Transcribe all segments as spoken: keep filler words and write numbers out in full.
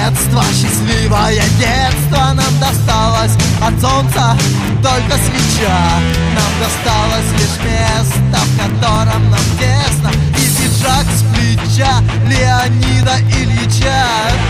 детство, счастливое детство нам досталось от солнца только свеча. Нам досталось лишь место, в котором нам тесно, и пиджак с плеча Леонида Ильича.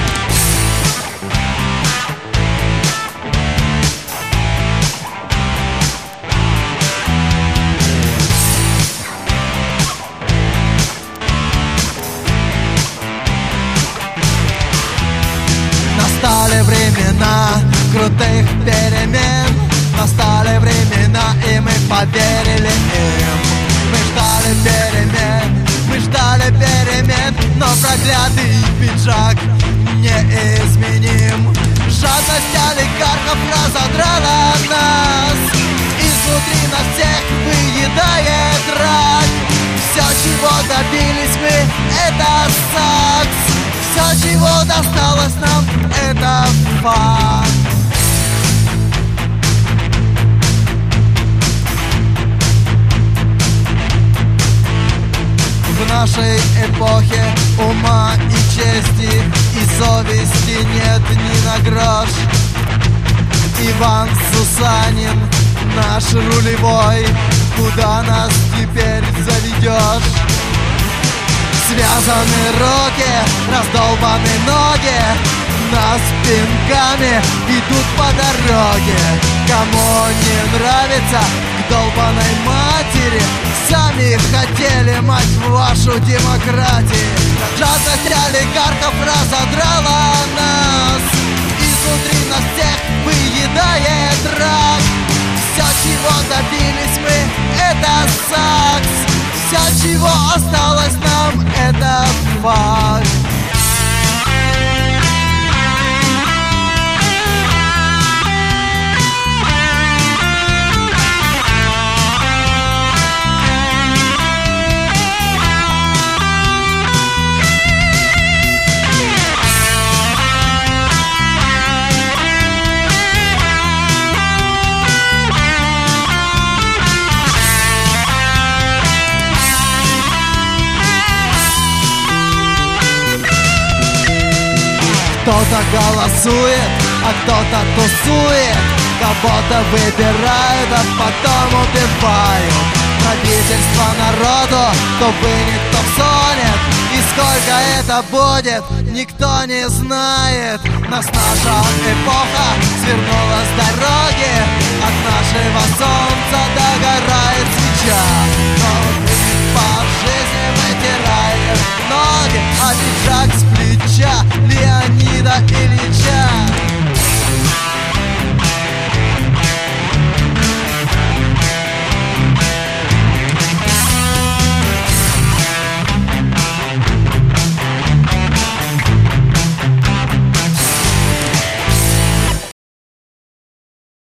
Настали времена крутых перемен, настали времена, и мы поверили им. Мы ждали перемен, мы ждали перемен, но проклятый пиджак неизменим. Жадность олигархов разодрала нас, изнутри нас всех выедает рак. Все, чего добились мы, это ЗАГС. Все, чего досталось нам, это факт. В нашей эпохе ума и чести и совести нет ни на грош. Иван Сусанин, наш рулевой, куда нас теперь заведешь? Связаны руки, раздолбаны ноги, нас пинками идут по дороге. Кому не нравится к долбаной матери, сами хотели, мать вашу, демократии. Жадность олигархов разодрала нас, изнутри нас всех выедает рак. Все, чего добились мы, это ЗАГС. Все, чего осталось нам, это факт. Кто-то голосует, а кто-то тусует, кого-то выбирают, а потом убивают. Правительство народу то вынет, то всунет, и сколько это будет, никто не знает. Нас наша эпоха свернула с дороги,